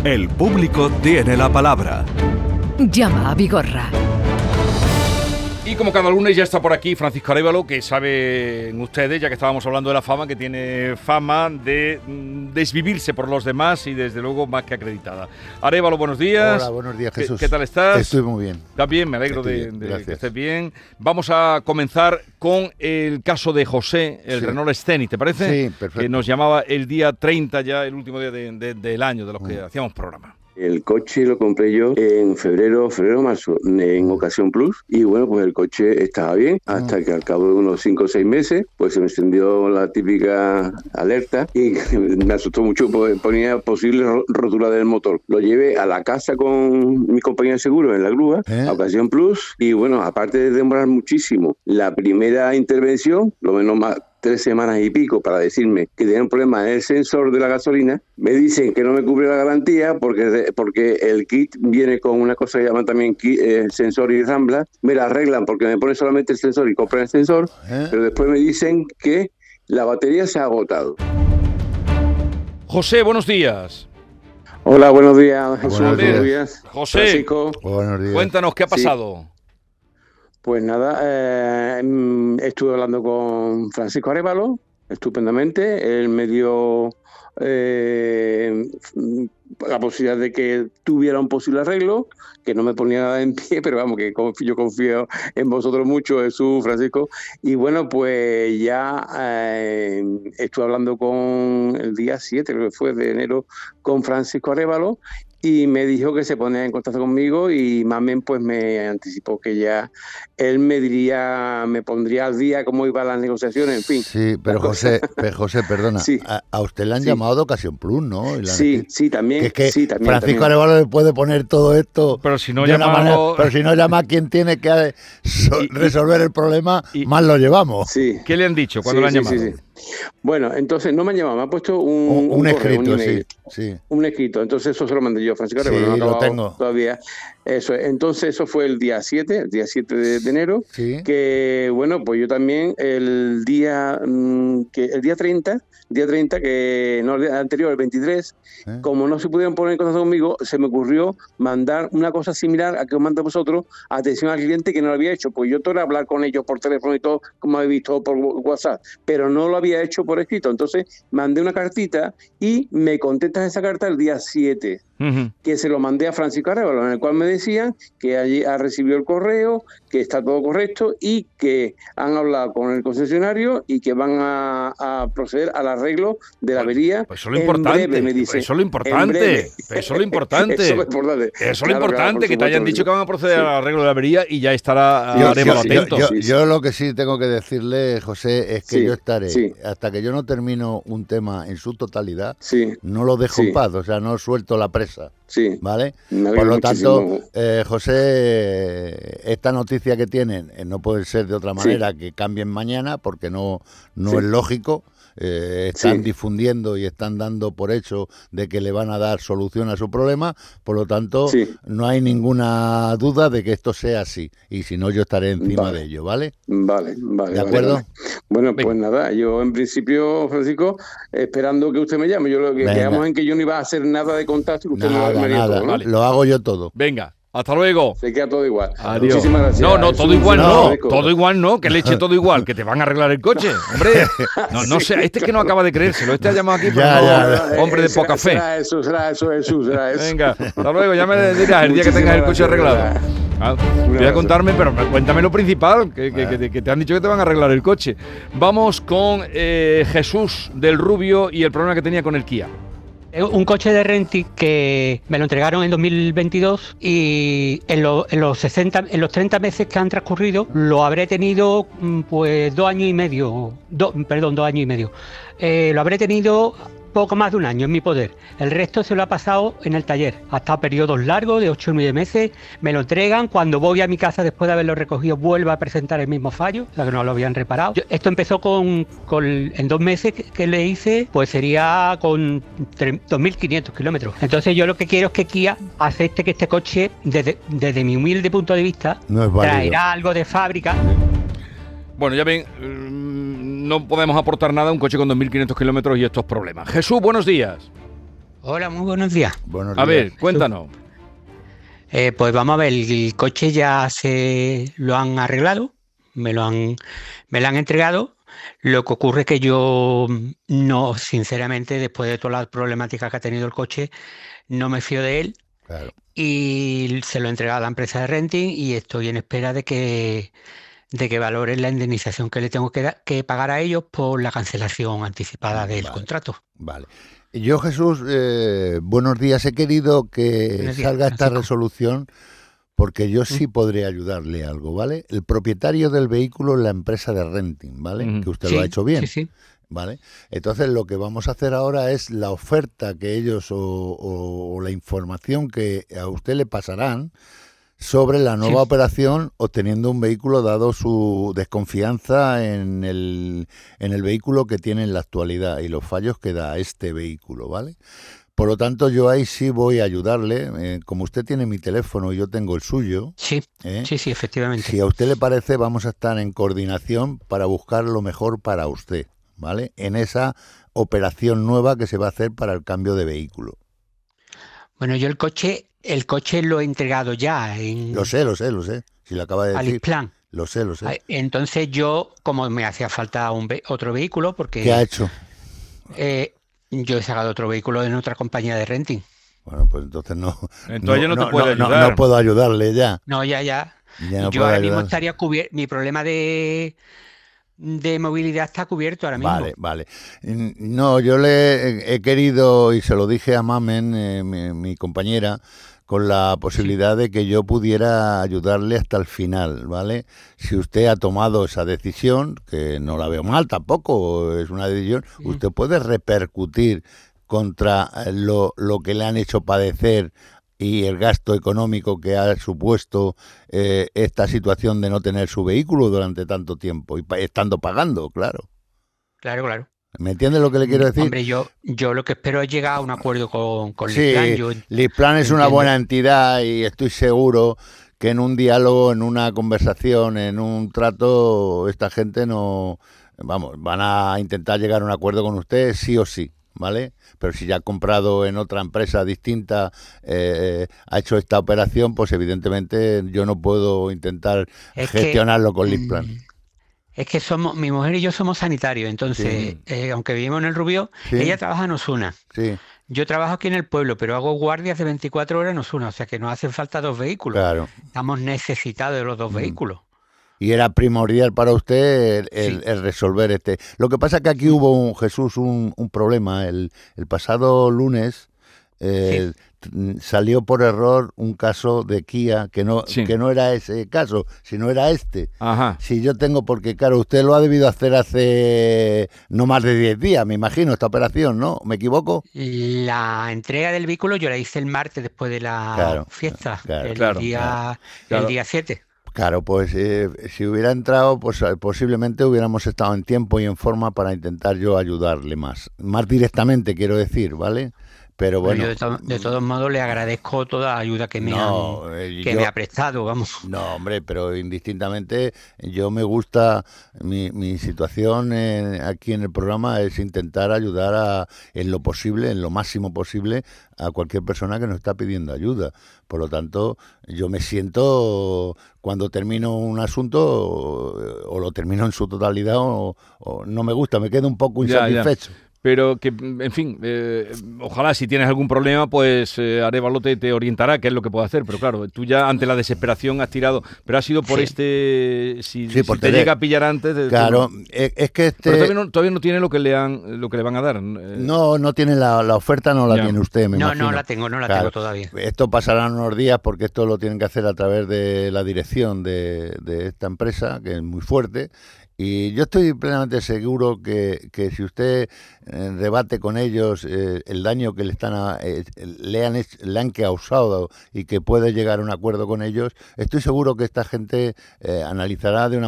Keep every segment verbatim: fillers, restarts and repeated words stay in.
El público tiene la palabra. Llama a Vigorra. Y como cada lunes ya está por aquí Francisco Arévalo, que saben ustedes, ya que estábamos hablando de la fama, que tiene fama de mm, desvivirse por los demás y desde luego más que acreditada. Arévalo, buenos días. Hola, buenos días, Jesús. ¿Qué, qué tal estás? Estoy muy bien. ¿Estás bien? Me alegro Estoy de, bien, de gracias. que estés bien. Vamos a comenzar con el caso de José, el Sí. Renault Scenic, ¿te parece? Sí, perfecto. Que nos llamaba el día treinta, ya el último día de, de, del año, de los que mm. hacíamos programa. El coche lo compré yo en febrero, febrero, marzo, en Ocasión Plus, y bueno, pues el coche estaba bien, hasta que al cabo de unos cinco o seis meses, pues se me encendió la típica alerta y me asustó mucho, pues ponía posible rotura del motor. Lo llevé a la casa con mi compañía de seguro en la grúa, ¿Eh? a Ocasión Plus, y bueno, aparte de demorar muchísimo la primera intervención, lo menos más tres semanas y pico para decirme que tenía un problema en el sensor de la gasolina, me dicen que no me cubre la garantía porque, porque el kit viene con una cosa que llaman también kit, eh, sensor y rambla, me la arreglan porque me ponen solamente el sensor y compran el sensor, ¿Eh? Pero después me dicen que la batería se ha agotado. José, buenos días. Hola, buenos días, Jesús. Buenos días. Buenos días. José, Francisco. Buenos días. Cuéntanos, ¿qué ha pasado? Sí. Pues nada, eh, estuve hablando con Francisco Arévalo, estupendamente. Él me dio eh, la posibilidad de que tuviera un posible arreglo, que no me ponía nada en pie, pero vamos, que confío, yo confío en vosotros mucho, Jesús, Francisco. Y bueno, pues ya eh, estuve hablando con el día siete, creo que fue de enero, con Francisco Arévalo, y me dijo que se ponía en contacto conmigo y Mamen pues me anticipó que ya él me diría, me pondría al día cómo iban las negociaciones, en fin. Sí, pero José, pero José, perdona, sí. a, a usted le han sí. llamado de Ocasión Plus, ¿no? Y sí, han... sí, también. Que es que sí, también, Francisco también. Arévalo le puede poner todo esto. Pero si no de una llamamos... manera, pero si no llama a quien tiene que so- y, resolver el problema, y, más lo llevamos. Sí. ¿Qué le han dicho cuando sí, le han sí, llamado? Sí, sí. Bueno, entonces no me han llamado, me ha puesto un, Un, un, un escrito, correo, un email, sí, sí. un escrito, entonces eso se lo mandé yo, Francisco Arévalo, Sí, no he lo acabado tengo. todavía. Eso, entonces eso fue el día siete, el día siete de, de enero, Sí. que bueno, pues yo también el día mmm, que el día treinta, día treinta, que no el anterior, el veintitrés, ¿Eh? Como no se pudieron poner en contacto conmigo, se me ocurrió mandar una cosa similar a que os mando a vosotros, atención al cliente, que no lo había hecho, pues yo todo era hablar con ellos por teléfono y todo, como habéis visto por WhatsApp, pero no lo había hecho por escrito, entonces mandé una cartita y me contestan esa carta el día siete. Uh-huh. Que se lo mandé a Francisco Arévalo, en el cual me decían que allí ha recibido el correo, que está todo correcto y que han hablado con el concesionario y que van a, a proceder al arreglo de la avería. Pues eso es lo importante, breve, me dice, eso es lo importante, eso es lo importante, eso es lo importante, eso es lo claro, importante, claro, que te hayan dicho que van a proceder sí. al arreglo de la avería y ya estará yo, Arévalo yo, atento. Yo, yo, yo lo que sí tengo que decirle, José, es que sí, yo estaré, sí. hasta que yo no termino un tema en su totalidad, sí. no lo dejo sí. en paz, o sea, no suelto la presa. Sí. ¿Vale? Por lo tanto, eh, José, esta noticia que tienen eh, no puede ser de otra manera sí. que cambien mañana, porque no, no sí. es lógico. Eh, están sí. difundiendo y están dando por hecho de que le van a dar solución a su problema, por lo tanto sí. no hay ninguna duda de que esto sea así, y si no yo estaré encima vale. de ello, ¿vale? Vale, vale. ¿De acuerdo? Vale, vale. Bueno, pues Venga. nada, yo en principio, Francisco, esperando que usted me llame, yo lo que Venga. quedamos en que yo no iba a hacer nada de contacto y que usted nada, no me haría nada. todo, ¿no? Vale. Lo hago yo todo. Venga. Hasta luego. Se queda todo igual. Adiós. Muchísimas gracias. No, no, todo igual no. no. Todo igual no. Que le eche todo igual. Que te van a arreglar el coche. Hombre. No, no sé. Este es que no acaba de creérselo. Este ha llamado aquí, pero ya, no, ya, hombre de será, poca fe. Será eso, será eso, Jesús, será eso. Venga. Hasta luego. Ya me dirás el día que tengas el coche arreglado. Ah, voy a contarme, pero cuéntame lo principal. Que, que, que, que te han dicho que te van a arreglar el coche. Vamos con eh, Jesús del Rubio y el problema que tenía con el Kia. Un coche de Rentic que me lo entregaron en dos mil veintidós y en, lo, en los sesenta, en los treinta meses que han transcurrido lo habré tenido pues dos años y medio, do, perdón, dos años y medio. Eh, lo habré tenido poco más de un año en mi poder. El resto se lo ha pasado en el taller. Ha estado periodos largos de ocho o nueve meses. Me lo entregan. Cuando voy a mi casa después de haberlo recogido, vuelvo a presentar el mismo fallo, o sea que no lo habían reparado. Yo, esto empezó con, con en dos meses que, que le hice, pues sería con dos mil quinientos kilómetros. Entonces yo lo que quiero es que Kia acepte que este coche, desde, desde mi humilde punto de vista, no es traerá algo de fábrica. Bueno, ya ven, no podemos aportar nada a un coche con dos mil quinientos kilómetros y estos problemas. Jesús, buenos días. Hola, muy buenos días. Buenos A días. ver, cuéntanos. Eh, pues vamos a ver, el coche ya se lo han arreglado, me lo han, me lo han entregado. Lo que ocurre es que yo no, sinceramente, después de todas las problemáticas que ha tenido el coche, no me fío de él Claro. y se lo he entregado a la empresa de renting y estoy en espera de que, de que valoren la indemnización que le tengo que, da- que pagar a ellos por la cancelación anticipada del Vale. contrato. Vale. Yo, Jesús, eh, buenos días. He querido que Buenos días, salga esta Francisco. resolución porque yo sí podré ayudarle algo, ¿vale? El propietario del vehículo es la empresa de renting, ¿vale? Ujú. Que usted Sí, lo ha hecho bien, sí, sí. ¿vale? Entonces, lo que vamos a hacer ahora es la oferta que ellos o, o- o la información que a usted le pasarán sobre la nueva Sí. operación, obteniendo un vehículo dado su desconfianza en el, en el vehículo que tiene en la actualidad y los fallos que da este vehículo, ¿vale? Por lo tanto, yo ahí sí voy a ayudarle. Eh, como usted tiene mi teléfono y yo tengo el suyo, Sí, ¿eh? sí, sí, efectivamente. Si a usted le parece, vamos a estar en coordinación para buscar lo mejor para usted, ¿vale? En esa operación nueva que se va a hacer para el cambio de vehículo. Bueno, yo el coche, el coche lo he entregado ya en Lo sé, lo sé, lo sé. Si lo acaba de decir, Alisplan. lo sé, lo sé. Ah, Entonces yo, como me hacía falta un ve- otro vehículo, porque ¿Qué ha hecho? eh, yo he sacado otro vehículo en otra compañía de renting. Bueno, pues entonces no, Entonces ya no te puede no, ayudar. no puedo ayudarle ya. No, ya, ya. Ya no Yo puedo ahora mismo ayudarle. estaría cubierto. Mi problema de, de movilidad está cubierto ahora mismo. Vale, vale. Mm, No, yo le he, he querido, y se lo dije a Mamen, eh, mi, mi compañera, con la posibilidad de que yo pudiera ayudarle hasta el final, ¿vale? Si usted ha tomado esa decisión, que no la veo mal tampoco, es una decisión, Sí. usted puede repercutir contra eh, lo, lo que le han hecho padecer y el gasto económico que ha supuesto eh, esta situación de no tener su vehículo durante tanto tiempo y pa- estando pagando, claro. Claro, claro. ¿Me entiende lo que le quiero Mm, decir? Hombre, yo, yo lo que espero es llegar a un acuerdo con, con Sí, Lisplan. Yo en- Lisplan es una entiendo. buena entidad y estoy seguro que en un diálogo, en una conversación, en un trato, esta gente no, vamos, van a intentar llegar a un acuerdo con usted sí o sí, ¿vale? Pero si ya ha comprado en otra empresa distinta, eh, ha hecho esta operación, pues evidentemente yo no puedo intentar Es que, gestionarlo con mm, Lisplan. es que somos, mi mujer y yo somos sanitarios, entonces, eh, aunque vivimos en el Rubio, Sí. ella trabaja en Osuna. Sí, Yo trabajo aquí en el pueblo, pero hago guardias de veinticuatro horas en Osuna, o sea que nos hacen falta dos vehículos. claro. Estamos necesitados de los dos Mm. vehículos. Y era primordial para usted el, el- Sí. el resolver este. Lo que pasa es que aquí hubo, un, Jesús, un, un problema. El, el pasado lunes eh, t- salió por error un caso de Kia que no, Sí. que no era ese caso, sino era este. Ajá. Si yo tengo, porque claro, usted lo ha debido hacer hace no más de diez días, me imagino, esta operación, ¿no? ¿Me equivoco? La entrega del vehículo yo la hice el martes después de la Claro, fiesta, claro, el claro, día, claro. el día siete. Claro, pues eh, si hubiera entrado, pues eh, posiblemente hubiéramos estado en tiempo y en forma para intentar yo ayudarle más. Más directamente, quiero decir, ¿vale? Pero Pero bueno, yo de, to- de todos modos le agradezco toda la ayuda que me, no, han, eh, que yo- me ha prestado, vamos. no, hombre, pero indistintamente yo me gusta, mi, mi situación eh, aquí en el programa es intentar ayudar a, en lo posible, en lo máximo posible, a cualquier persona que nos está pidiendo ayuda. Por lo tanto, yo me siento, cuando termino un asunto, o, o lo termino en su totalidad, o, o no me gusta, me quedo un poco Ya, ya. insatisfecho. Pero que, en fin, eh, ojalá si tienes algún problema, pues eh, Arévalo te, te orientará qué es lo que puede hacer. Pero claro, tú ya ante la desesperación has tirado. Pero ha sido por Sí. este. Si, Sí, por si te tele- llega a pillar antes. de- Claro, tú- es, es que este... Pero todavía no, todavía no tiene lo que le han, lo que le van a dar. eh. No, no tiene la, la oferta, no la Ya. tiene usted, me No, imagino. no la tengo, no la Claro. tengo todavía. Esto pasará en unos días porque esto lo tienen que hacer a través de la dirección de, de esta empresa, que es muy fuerte. Y yo estoy plenamente seguro que, que si usted eh, debate con ellos eh, el daño que le están a- eh, le, han hecho- le han causado y que puede llegar a un acuerdo con ellos, estoy seguro que esta gente eh, analizará de una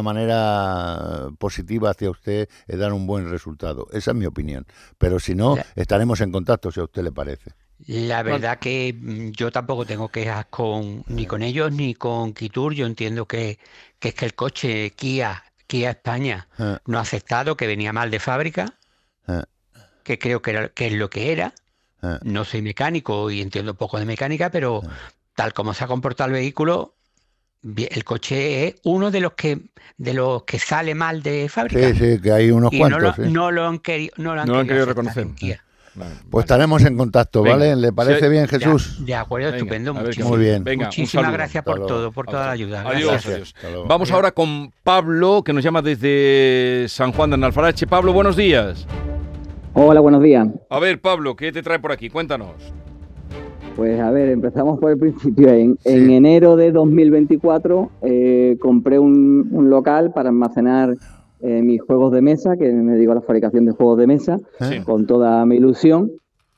manera positiva hacia usted y dar un buen resultado. Esa es mi opinión. Pero si no, Ya. estaremos en contacto si a usted le parece. La verdad que mm, yo tampoco tengo quejas con, ni con ellos ni con Kitur. Yo entiendo que, que es que el coche Kia, Kia España Eh, no ha aceptado, que venía mal de fábrica, eh. que creo que, era, que es lo que era. Ah. No soy mecánico y entiendo poco de mecánica, pero tal como se ha comportado el vehículo, bien, el coche es uno de los que de los que sale mal de fábrica. Sí, sí, que hay unos y cuantos. no lo, sí. no lo han querido, no lo han No lo han querido querido aceptar reconocer. en Kia. Vale, Pues vale. estaremos en contacto, Venga. ¿vale? ¿Le parece Sí. bien, Jesús? De acuerdo, Venga, estupendo. a ver qué Muchísimas, Muy bien. Venga, un muchísimas saludo. gracias Hasta por luego. todo, por toda la ayuda. Adiós, Gracias. adiós. Hasta luego. Vamos Venga. ahora con Pablo, que nos llama desde San Juan de Alfarache. Pablo, buenos días. Hola, buenos días. A ver, Pablo, ¿qué te trae por aquí? Cuéntanos. Pues a ver, empezamos por el principio. En, Sí. en enero de dos mil veinticuatro eh, compré un, un local para almacenar eh, mis juegos de mesa, que me dedico a la fabricación de juegos de mesa, Sí. con toda mi ilusión.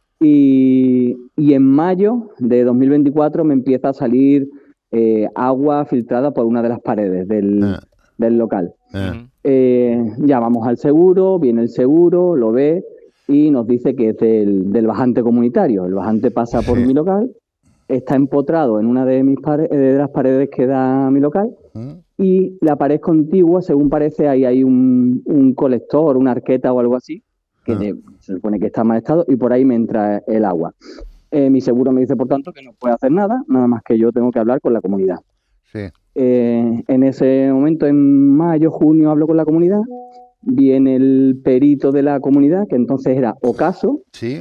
Y, y en mayo de dos mil veinticuatro me empieza a salir eh, agua filtrada por una de las paredes del, Ah. del local. Eh, Ujú. Eh, llamamos al seguro, viene el seguro, lo ve y nos dice que es del, del bajante comunitario. El bajante pasa por Sí. mi local, está empotrado en una de mis pare- de las paredes que da mi local ¿Mm? y la pared contigua, según parece, ahí hay un, un colector, una arqueta o algo así, que Ah. de- se supone que está en mal estado y por ahí me entra el agua. Eh, mi seguro me dice, por tanto, que no puede hacer nada, nada más que yo tengo que hablar con la comunidad. Sí. Eh, en ese momento, en mayo, junio, hablo con la comunidad, viene el perito de la comunidad, que entonces era Ocaso, Sí.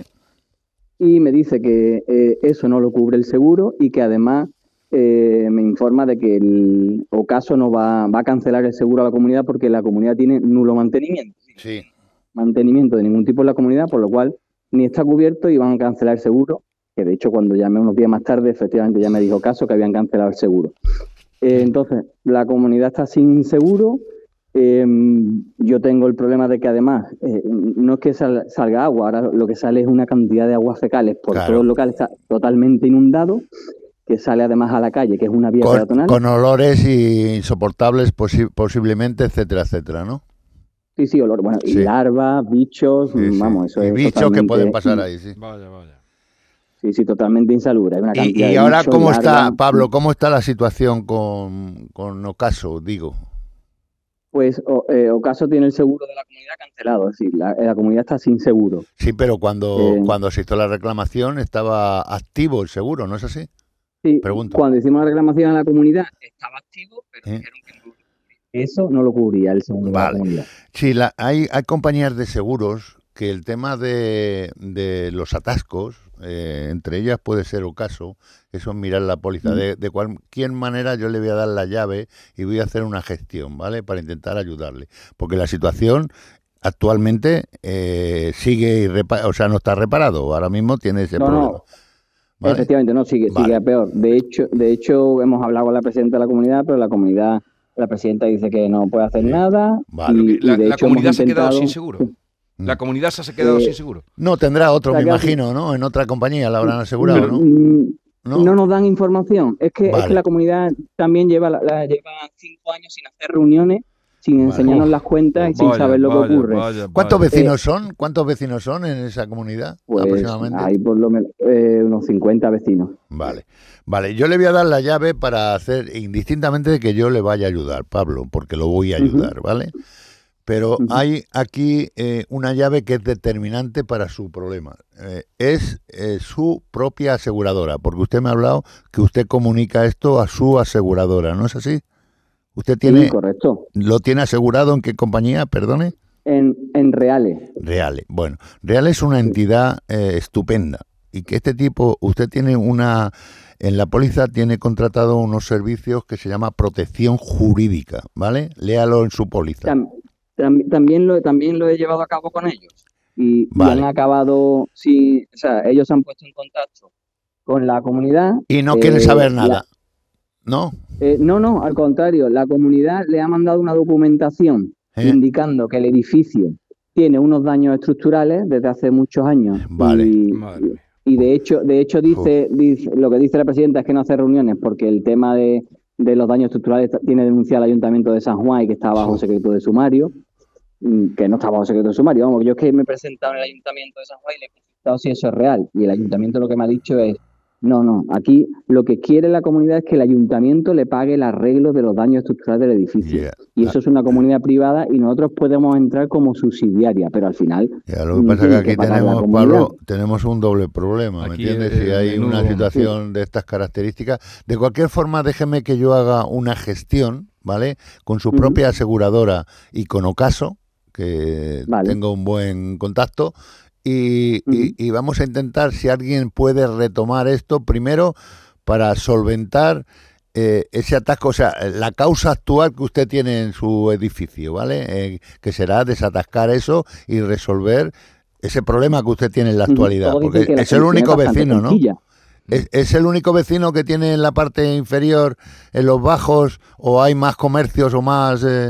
y me dice que eh, eso no lo cubre el seguro y que además eh, me informa de que el Ocaso no va, va a cancelar el seguro a la comunidad porque la comunidad tiene nulo mantenimiento. Sí. Mantenimiento de ningún tipo en la comunidad, por lo cual ni está cubierto y van a cancelar el seguro, que de hecho cuando llamé unos días más tarde, efectivamente ya me dijo Caso que habían cancelado el seguro. Eh, entonces, la comunidad está sin seguro. Eh, yo tengo el problema de que además eh, no es que sal- salga agua, ahora lo que sale es una cantidad de aguas fecales por Claro. todo el local, está totalmente inundado, que sale además a la calle, que es una vía Con, peatonal. con olores insoportables posi- posiblemente, etcétera, etcétera, ¿no? Sí, sí, olor, bueno, y Sí. larvas, bichos, Sí, sí. vamos, eso y es bichos que totalmente- pueden pasar ahí, sí. Vaya, vaya. Sí, sí, totalmente insalubre. Hay una Y, cantidad y de ahora, bichos, ¿cómo está, larvas. Pablo, cómo está la situación con, con Ocaso, digo? Pues o, eh, Ocaso tiene el seguro de la comunidad cancelado, es decir, la, la comunidad está sin seguro. Sí, pero cuando, Eh. cuando se hizo la reclamación estaba activo el seguro, ¿no es así? Sí, Pregunto. cuando hicimos la reclamación a la comunidad estaba activo, pero Eh. dijeron que no lo cubría. Eso no lo cubría el seguro de la Vale. comunidad. Sí, la, hay, hay compañías de seguros que el tema de, de los atascos, eh, entre ellas puede ser Ocaso, eso es mirar la póliza. De, de cualquier manera yo le voy a dar la llave y voy a hacer una gestión, ¿vale? Para intentar ayudarle. Porque la situación actualmente eh, sigue, irrepa- o sea, no está reparado. Ahora mismo tiene ese No, no. problema. ¿Vale? Efectivamente, no, sigue, Vale. sigue a peor. De hecho, de hecho, hemos hablado con la presidenta de la comunidad, pero la comunidad, la presidenta dice que no puede hacer Sí. nada. Vale. Y, La, y de la hecho comunidad hemos se ha quedado intentado- sin seguro. La comunidad se ha quedado Eh, sin seguro. No, tendrá otro, O sea, me que imagino, ¿no? En otra compañía la habrán asegurado, ¿no? Mm, ¿No? No nos dan información. Es que, es Vale. que la comunidad también lleva, la, la- lleva cinco años sin hacer reuniones, sin Vale. enseñarnos Uf, las cuentas y sin Vaya, saber lo que vaya, ocurre. vaya, ¿Cuántos vaya. vecinos son? ¿Cuántos vecinos son en esa comunidad Pues aproximadamente? hay por lo menos eh, unos cincuenta vecinos. Vale, vale. Yo le voy a dar la llave para hacer, indistintamente de que yo le vaya a ayudar, Pablo, porque lo voy a ayudar, ¿vale? Pero Ujú. hay aquí eh, una llave que es determinante para su problema. Eh, es eh, su propia aseguradora, porque usted me ha hablado que usted comunica esto a su aseguradora, ¿no es así? ¿Usted tiene, Sí, correcto. lo tiene asegurado en qué compañía, perdone? En, en reales. Reale. Bueno, Reale es una entidad eh, estupenda y que este tipo, usted tiene una, en la póliza tiene contratado unos servicios que se llama protección jurídica, ¿vale? Léalo en su póliza. Tam- tam- también, lo, también lo he llevado a cabo con ellos. Y, y Vale. han acabado, sí, o sea, ellos se han puesto en contacto con la comunidad. Y no eh, quieren saber la- nada, ¿no? Eh, no, no, al contrario, la comunidad le ha mandado una documentación ¿Eh? indicando que el edificio tiene unos daños estructurales desde hace muchos años. Vale. Y, Madre mía. y de hecho, de hecho dice, dice, lo que dice la presidenta es que no hace reuniones porque el tema de, de los daños estructurales ta- tiene denunciado al Ayuntamiento de San Juan y que está bajo Uf. secreto de sumario, mm, que no está bajo secreto de sumario. Vamos, yo es que me he presentado en el Ayuntamiento de San Juan y le he preguntado si eso es real. Y el Ayuntamiento lo que me ha dicho es No, no. Aquí lo que quiere la comunidad es que el ayuntamiento le pague el arreglo de los daños estructurales del edificio. Yeah. Y eso es una comunidad privada y nosotros podemos entrar como subsidiaria, pero al final... Ya, lo que pasa es que aquí tenemos, Pablo, tenemos un doble problema, ¿me Aquí entiendes? el- Si hay el una menudo- situación de estas características. De cualquier forma, déjeme que yo haga una gestión, ¿vale? Con su Ujú. propia aseguradora y con Ocaso, que Vale. tengo un buen contacto. Y, Ujú. y- y vamos a intentar si alguien puede retomar esto primero para solventar eh, ese atasco, o sea, la causa actual que usted tiene en su edificio, ¿vale? Eh, que será desatascar eso y resolver ese problema que usted tiene en la Ujú. actualidad, Todos dicen porque que la es el solución único bastante vecino, ¿no? sencilla. ¿Es, es el único vecino que tiene en la parte inferior, en los bajos, o hay más comercios o más... eh,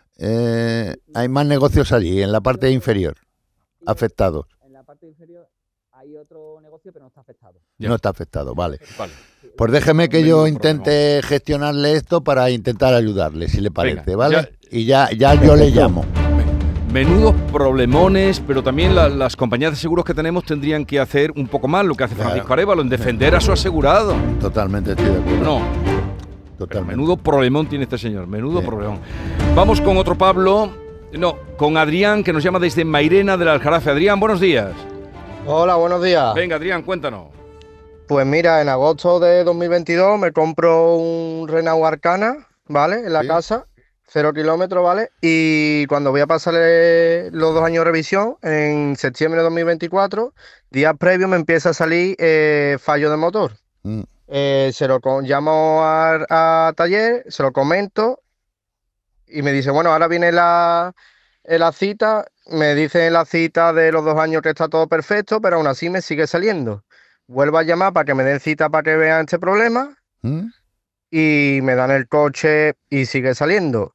eh, hay más negocios allí, en la parte inferior, afectados? En la parte inferior hay otro negocio, pero no está afectado. Ya. No está afectado, vale. Vale. Pues déjeme que Menudo yo intente gestionarle esto para intentar ayudarle, si le parece, Venga, ¿vale? ya- Y ya, ya yo le llamo. Menudos problemones, pero también la- las compañías de seguros que tenemos tendrían que hacer un poco más lo que hace Claro. Francisco Arévalo, en defender a su asegurado. Totalmente estoy de acuerdo. No, pero Totalmente. menudo problemón tiene este señor, menudo Sí. problemón. Vamos con otro Pablo, no, con Adrián, que nos llama desde Mairena del Aljarafe. Adrián, buenos días. Hola, buenos días. Venga, Adrián, cuéntanos. Pues mira, en agosto de dos mil veintidós me compro un Renault Arcana, ¿vale? En la Sí. casa, cero kilómetros, ¿vale? Y cuando voy a pasarle los dos años de revisión, en septiembre de dos mil veinticuatro, días previos me empieza a salir eh, fallo de motor. Mm, Eh, se lo con- llamo a, a taller, se lo comento y me dice, bueno, ahora viene la, eh, la cita, me dice en la cita de los dos años que está todo perfecto, pero aún así me sigue saliendo. Vuelvo a llamar para que me den cita para que vean este problema mm. y me dan el coche y sigue saliendo.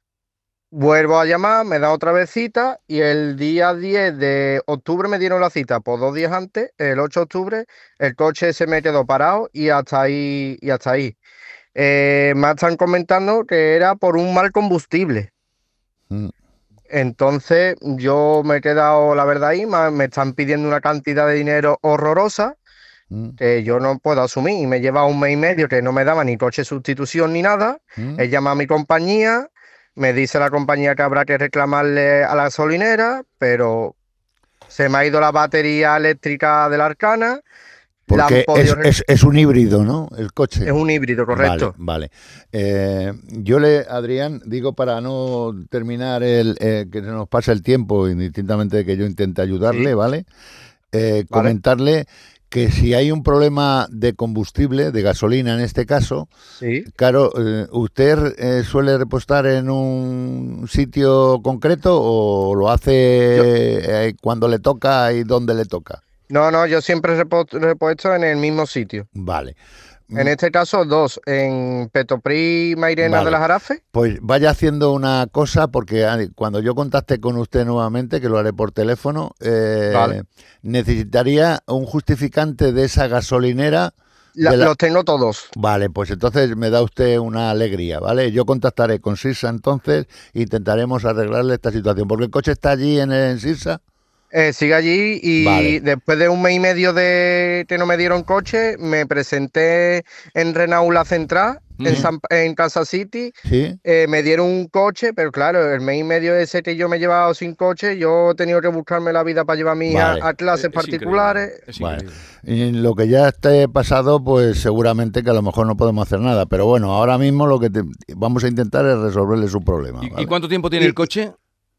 Vuelvo a llamar, me da otra vez cita y el día diez de octubre me dieron la cita, pues dos días antes, el ocho de octubre, el coche se me quedó parado y hasta ahí, y hasta ahí. Eh, me están comentando que era por un mal combustible. Mm. Entonces yo me he quedado, la verdad, ahí, ma- me están pidiendo una cantidad de dinero horrorosa Mm, que yo no puedo asumir y me lleva un mes y medio que no me daba ni coche de sustitución ni nada. mm. He llamado a mi compañía, me dice la compañía que habrá que reclamarle a la gasolinera, pero se me ha ido la batería eléctrica de la Arcana. La han Porque podido es, re- es, es un híbrido, ¿no? El coche. es un híbrido, correcto. Vale, vale. Eh, yo le, Adrián, digo para no terminar el eh, que se nos pase el tiempo, indistintamente de que yo intente ayudarle, Sí. ¿vale? Eh, Vale. comentarle que si hay un problema de combustible, de gasolina en este caso, Sí. claro, eh, ¿usted eh, suele repostar en un sitio concreto o lo hace eh, cuando le toca y donde le toca? No, no, yo siempre repo- repuesto en el mismo sitio. Vale. En este caso, dos, en Petoprí Mairena Vale. de las Jarafes. Pues vaya haciendo una cosa, porque ah, cuando yo contacte con usted nuevamente, que lo haré por teléfono, eh, Vale. necesitaría un justificante de esa gasolinera. La- de la- Los tengo todos. Vale, pues entonces me da usted una alegría, ¿vale? Yo contactaré con Sirsa entonces e intentaremos arreglarle esta situación, porque el coche está allí en, en Sirsa. Eh, sigue allí y Vale. después de un mes y medio de que no me dieron coche, me presenté en Renault La Central, en, Ujú. San- en Kansas City. Sí. Eh, me dieron un coche, pero claro, el mes y medio ese que yo me he llevado sin coche, yo he tenido que buscarme la vida para llevar a mi hija Vale. a clases Es- es particulares. increíble, es Bueno, increíble. y en lo que ya esté pasado, pues seguramente que a lo mejor no podemos hacer nada. Pero bueno, ahora mismo lo que te- vamos a intentar es resolverle su problema. ¿Y, ¿vale? y cuánto tiempo tiene Y- el coche?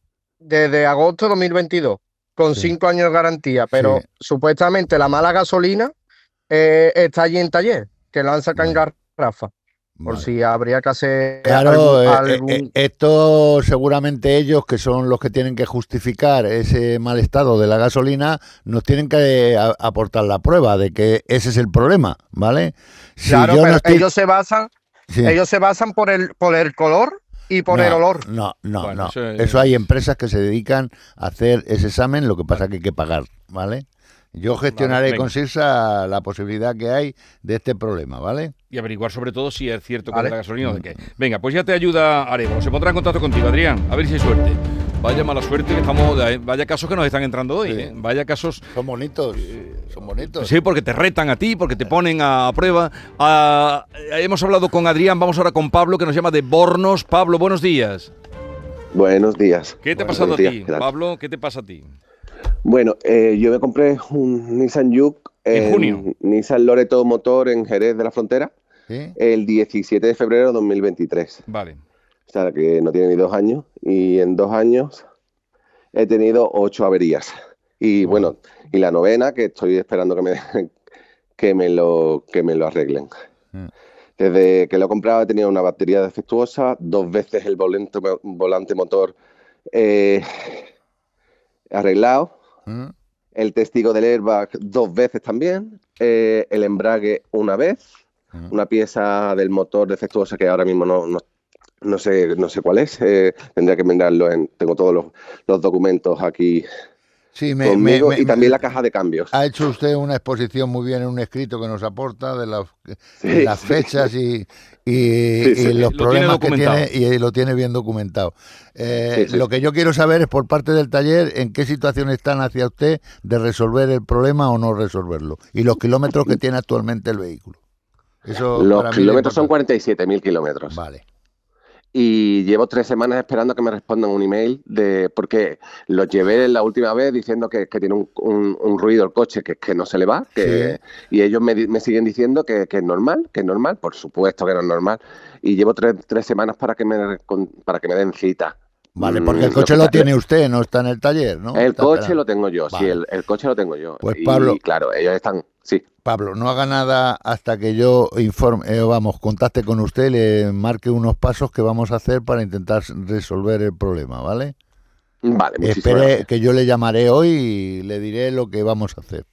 Desde agosto de dos mil veintidós, con Sí. cinco años de garantía, pero Sí. supuestamente la mala gasolina eh, está allí en taller, que la han sacado en garrafa, por Vale. si habría que hacer Claro, algún- eh, eh, algún- eh, esto seguramente ellos, que son los que tienen que justificar ese mal estado de la gasolina, nos tienen que a- aportar la prueba de que ese es el problema, ¿vale? Si Claro, yo no pero estoy- ellos se basan, Sí. ellos se basan por el, por el color y por No, el olor. No, no, Bueno, no. eso Eso, es- hay empresas que se dedican a hacer ese examen, lo que pasa que hay que pagar, ¿vale? Yo gestionaré venga. con Sirsa la posibilidad que hay de este problema, ¿vale? Y averiguar sobre todo si es cierto que Vale. es la gasolina o de qué. Venga, pues ya te ayuda Arévalo. Se pondrá en contacto contigo, Adrián. A ver si hay suerte. Vaya mala suerte que estamos, vaya casos que nos están entrando hoy, Sí. ¿eh? Vaya casos. Son bonitos, son bonitos. Sí, porque te retan a ti, porque te ponen a prueba. Ah, hemos hablado con Adrián, vamos ahora con Pablo, que nos llama de Bornos. Pablo, buenos días. Buenos días. ¿Qué te ha Buenos pasado a días, ti, ¿qué tal? Pablo? ¿Qué te pasa a ti? Bueno, eh, yo me compré un Nissan Juke ¿En junio? Nissan Loreto Motor en Jerez de la Frontera ¿Sí? el diecisiete de febrero de dos mil veintitrés. Vale. O sea, que no tiene ni dos años. Y en dos años he tenido ocho averías. Y bueno, y la novena, que estoy esperando que me, que me, lo, que me lo arreglen. Mm. Desde que lo he comprado he tenido una batería defectuosa, dos veces el volante, volante motor eh, arreglado, ¿Mm? el testigo del airbag dos veces también, eh, el embrague una vez, ¿Mm? una pieza del motor defectuosa que ahora mismo no, no, no sé no sé cuál es, eh, tendría que mirarlo, en, tengo todos los, los documentos aquí Sí, me, conmigo me- me- y también me- la caja de cambios. Ha hecho usted una exposición muy bien en un escrito que nos aporta de las, Sí, de las sí. fechas y, y- Sí, sí. y los Lo problemas que tiene tiene documentado. y lo tiene bien documentado. Eh, Sí, sí. Lo que yo quiero saber es por parte del taller en qué situación están hacia usted de resolver el problema o no resolverlo y los kilómetros que tiene actualmente el vehículo. Eso Los para mí es kilómetros son importante. cuarenta y siete mil kilómetros. Vale. Y llevo tres semanas esperando que me respondan un email de porque los llevé la última vez diciendo que, que tiene un, un- un ruido el coche que, que no se le va, que, y ellos me, di- me siguen diciendo que, que es normal, que es normal, por supuesto que no es normal. Y llevo tres, tres semanas para que me con- para que me den cita. Vale, Mm, porque el lo coche que lo pasa- tiene usted, no está en el taller, ¿no? El Está coche esperando. lo tengo yo, sí, Vale. el, el coche lo tengo yo. Pues, y Pablo- claro, ellos están, sí. Pablo, no haga nada hasta que yo informe, eh, vamos, contacte con usted y le marque unos pasos que vamos a hacer para intentar resolver el problema, ¿vale? Vale, muchísimas Espere gracias. que yo le llamaré hoy y le diré lo que vamos a hacer.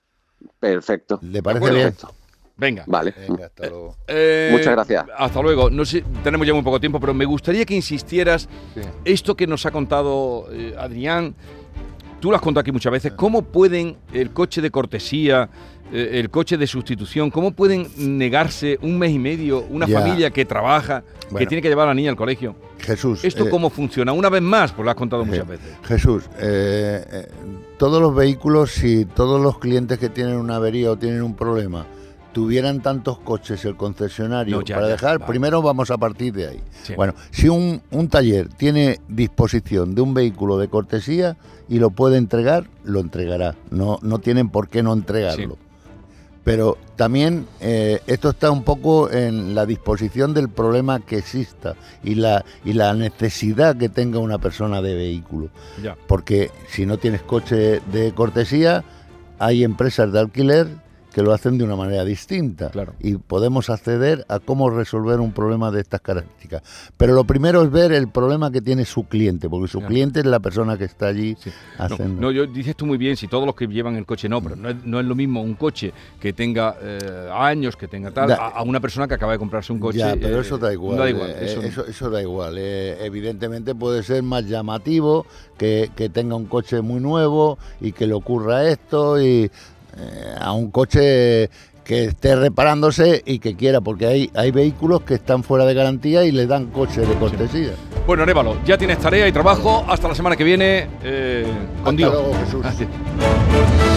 Perfecto. ¿Le parece acuerdo. bien? Perfecto. Venga. Vale. Venga, hasta luego. Eh, Muchas gracias. Hasta luego. No sé, tenemos ya muy poco tiempo, pero me gustaría que insistieras Sí. esto que nos ha contado eh, Adrián. Tú lo has contado aquí muchas veces. ¿Cómo pueden el coche de cortesía, eh, el coche de sustitución, cómo pueden negarse un mes y medio una Ya. familia que trabaja, que Bueno. tiene que llevar a la niña al colegio? Jesús. ¿Esto eh, cómo funciona? Una vez más, pues lo has contado muchas eh, veces. Jesús, eh, eh, todos los vehículos, si todos los clientes que tienen una avería o tienen un problema tuvieran tantos coches el concesionario No, ya, para ya, dejar, vale. primero vamos a partir de ahí. Sí. Bueno, si un, un taller tiene disposición de un vehículo de cortesía y lo puede entregar, lo entregará. No, no tienen por qué no entregarlo. Sí. Pero también eh, esto está un poco en la disposición del problema que exista y la, y la necesidad que tenga una persona de vehículo. Ya. Porque si no tienes coche de cortesía, hay empresas de alquiler que lo hacen de una manera distinta. Claro. Y podemos acceder a cómo resolver un problema de estas características. Pero lo primero es ver el problema que tiene su cliente, porque su Claro. cliente es la persona que está allí Sí. No, haciendo... no, yo, dices tú muy bien, si todos los que llevan el coche no, pero no es, no es lo mismo un coche que tenga eh, años, que tenga tal, Da- a, a una persona que acaba de comprarse un coche. Ya, pero eh, eso da igual. Da igual. eh, eso no. eso, eso da igual. eh, evidentemente puede ser más llamativo que, que tenga un coche muy nuevo y que le ocurra esto y eh, a un coche que esté reparándose y que quiera, porque hay, hay vehículos que están fuera de garantía y le dan coche de cortesía. Bueno, Arévalo, ya tienes tarea y trabajo. Hasta la semana que viene. Eh, con Hasta Dios. luego, Jesús. Gracias.